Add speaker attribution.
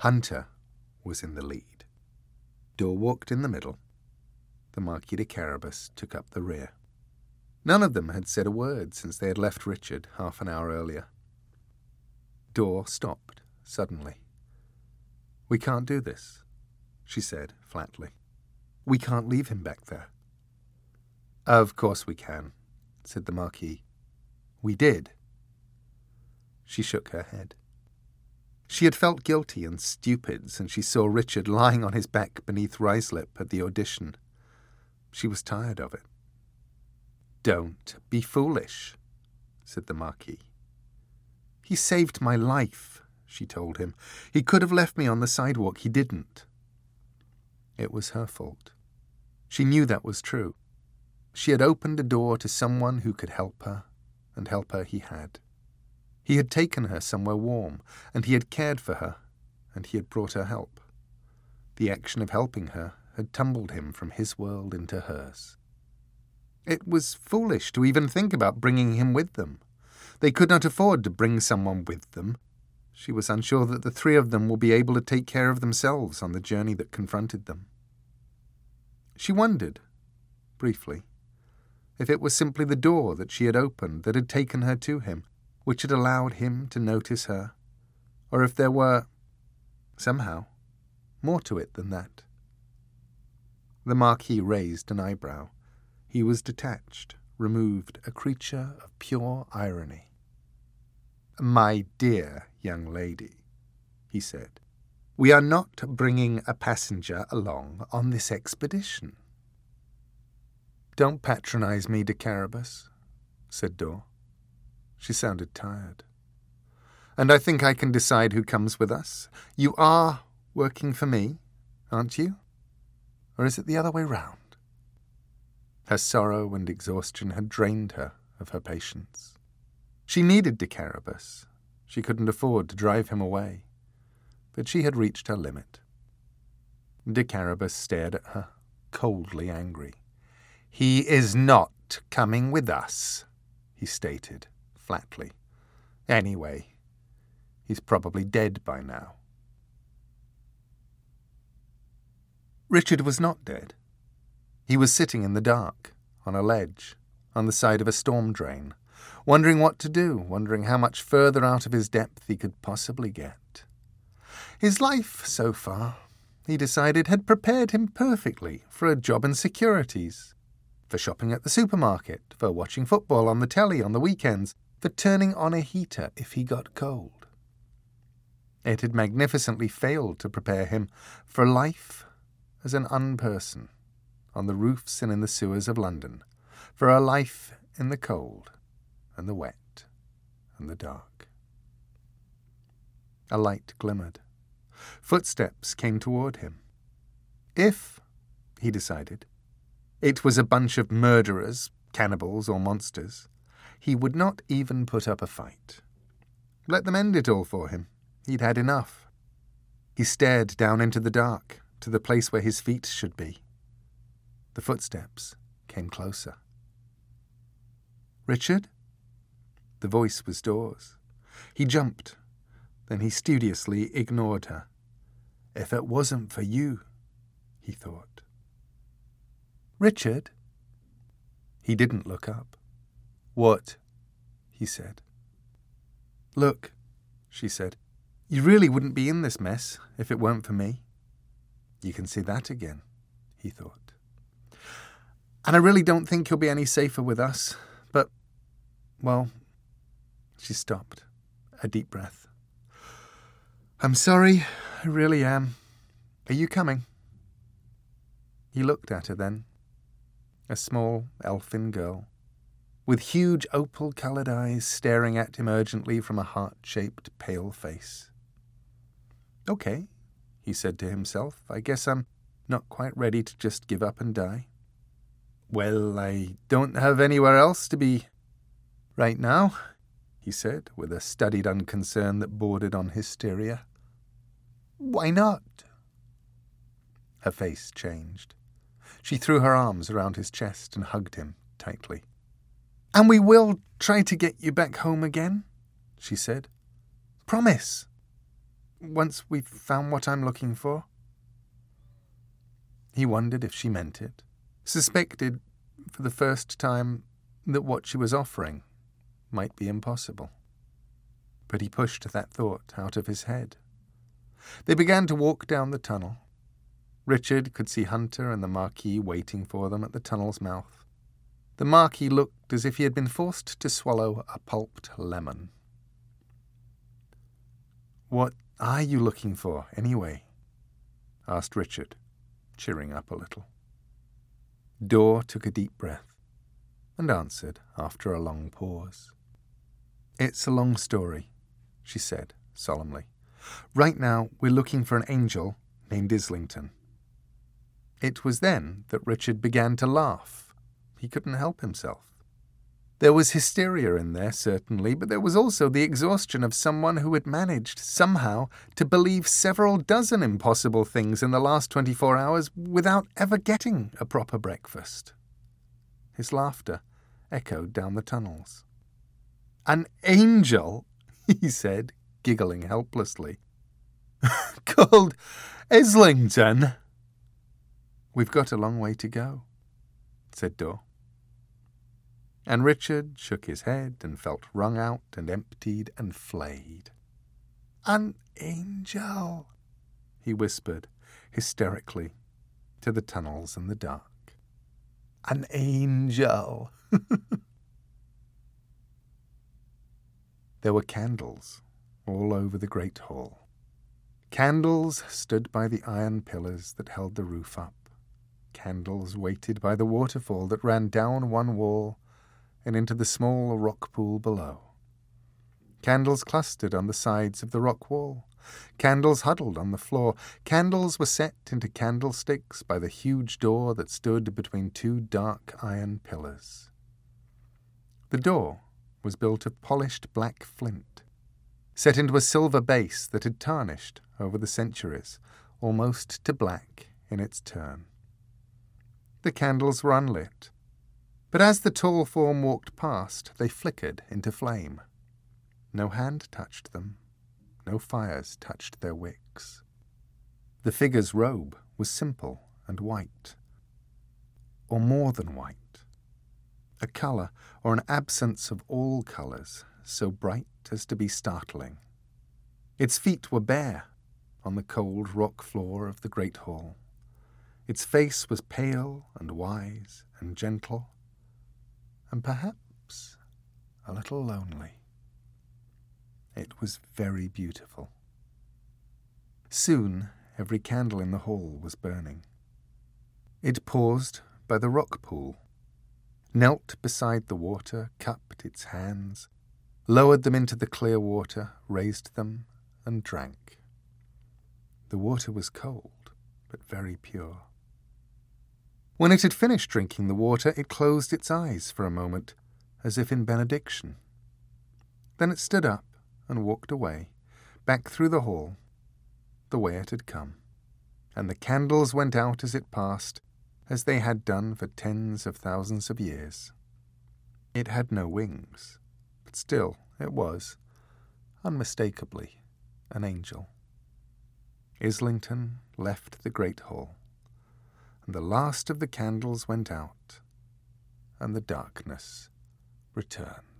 Speaker 1: Hunter was in the lead. Dor walked in the middle. The Marquis de Carabas took up the rear. None of them had said a word since they had left Richard half an hour earlier. Dor stopped suddenly. "We can't do this," she said flatly. "We can't leave him back there." "Of course we can," said the Marquis. "We did." She shook her head. She had felt guilty and stupid since she saw Richard lying on his back beneath Ruislip at the audition. She was tired of it. "Don't be foolish," said the Marquis. "He saved my life," she told him. "He could have left me on the sidewalk. He didn't." It was her fault. She knew that was true. She had opened a door to someone who could help her, and help her he had. He had taken her somewhere warm, and he had cared for her, and he had brought her help. The action of helping her had tumbled him from his world into hers. It was foolish to even think about bringing him with them. They could not afford to bring someone with them. She was unsure that the three of them would be able to take care of themselves on the journey that confronted them. She wondered, briefly, if it was simply the door that she had opened that had taken her to him, which had allowed him to notice her, or if there were, somehow, more to it than that. The Marquis raised an eyebrow. He was detached, removed, a creature of pure irony. "My dear young lady," he said, "we are not bringing a passenger along on this expedition." "Don't patronize me, de Carabas," said Dor. She sounded tired. "And I think I can decide who comes with us. You are working for me, aren't you? Or is it the other way round?" Her sorrow and exhaustion had drained her of her patience. She needed de Carabas. She couldn't afford to drive him away. But she had reached her limit. De Carabas stared at her, coldly angry. "He is not coming with us," he stated, flatly. "Anyway, he's probably dead by now." Richard was not dead. He was sitting in the dark, on a ledge, on the side of a storm drain, wondering what to do, wondering how much further out of his depth he could possibly get. His life, so far, he decided, had prepared him perfectly for a job in securities, for shopping at the supermarket, for watching football on the telly on the weekends, for turning on a heater if he got cold. It had magnificently failed to prepare him for life as an unperson, on the roofs and in the sewers of London, for a life in the cold and the wet and the dark. A light glimmered. Footsteps came toward him. If, he decided, it was a bunch of murderers, cannibals, or monsters, he would not even put up a fight. Let them end it all for him. He'd had enough. He stared down into the dark, to the place where his feet should be. The footsteps came closer. "Richard?" The voice was Dor's. He jumped. Then he studiously ignored her. "If it wasn't for you," he thought. "Richard?" He didn't look up. "What?" he said. "Look," she said, "you really wouldn't be in this mess if it weren't for me." You can see that again, he thought. "And I really don't think he'll be any safer with us. But, well," she stopped, a deep breath. "I'm sorry, I really am. Are you coming?" He looked at her then. A small, elfin girl, with huge opal-coloured eyes staring at him urgently from a heart-shaped, pale face. "Okay," he said to himself. "I guess I'm not quite ready to just give up and die. Well, I don't have anywhere else to be right now," he said, with a studied unconcern that bordered on hysteria. "Why not?" Her face changed. She threw her arms around his chest and hugged him tightly. "And we will try to get you back home again," she said. "Promise." once we've found what I'm looking for?" He wondered if she meant it, suspected for the first time that what she was offering might be impossible. But he pushed that thought out of his head. They began to walk down the tunnel. Richard could see Hunter and the Marquis waiting for them at the tunnel's mouth. The Marquis looked as if he had been forced to swallow a pulped lemon. "What are you looking for, anyway?" asked Richard, cheering up a little. Dor took a deep breath and answered after a long pause. "It's a long story," she said solemnly. "Right now we're looking for an angel named Islington." It was then that Richard began to laugh. He couldn't help himself. There was hysteria in there, certainly, but there was also the exhaustion of someone who had managed, somehow, to believe several dozen impossible things in the last 24 hours without ever getting a proper breakfast. His laughter echoed down the tunnels. "An angel," he said, giggling helplessly, "called Islington." "We've got a long way to go," said Dor. And Richard shook his head and felt wrung out and emptied and flayed. "An angel," he whispered, hysterically, to the tunnels and the dark. "An angel." There were candles all over the great hall. Candles stood by the iron pillars that held the roof up. Candles waited by the waterfall that ran down one wall and into the small rock pool below. Candles clustered on the sides of the rock wall. Candles huddled on the floor. Candles were set into candlesticks by the huge door that stood between two dark iron pillars. The door was built of polished black flint, set into a silver base that had tarnished over the centuries, almost to black in its turn. The candles were unlit, but as the tall form walked past, they flickered into flame. No hand touched them. No fires touched their wicks. The figure's robe was simple and white, or more than white, a colour or an absence of all colours, so bright as to be startling. Its feet were bare on the cold rock floor of the great hall. Its face was pale and wise and gentle, and perhaps a little lonely. It was very beautiful. Soon every candle in the hall was burning. It paused by the rock pool, knelt beside the water, cupped its hands, lowered them into the clear water, raised them, and drank. The water was cold, but very pure. When it had finished drinking the water, it closed its eyes for a moment, as if in benediction. Then it stood up and walked away, back through the hall, the way it had come, and the candles went out as it passed, as they had done for tens of thousands of years. It had no wings, but still it was, unmistakably, an angel. Islington left the great hall, and the last of the candles went out, and the darkness returned.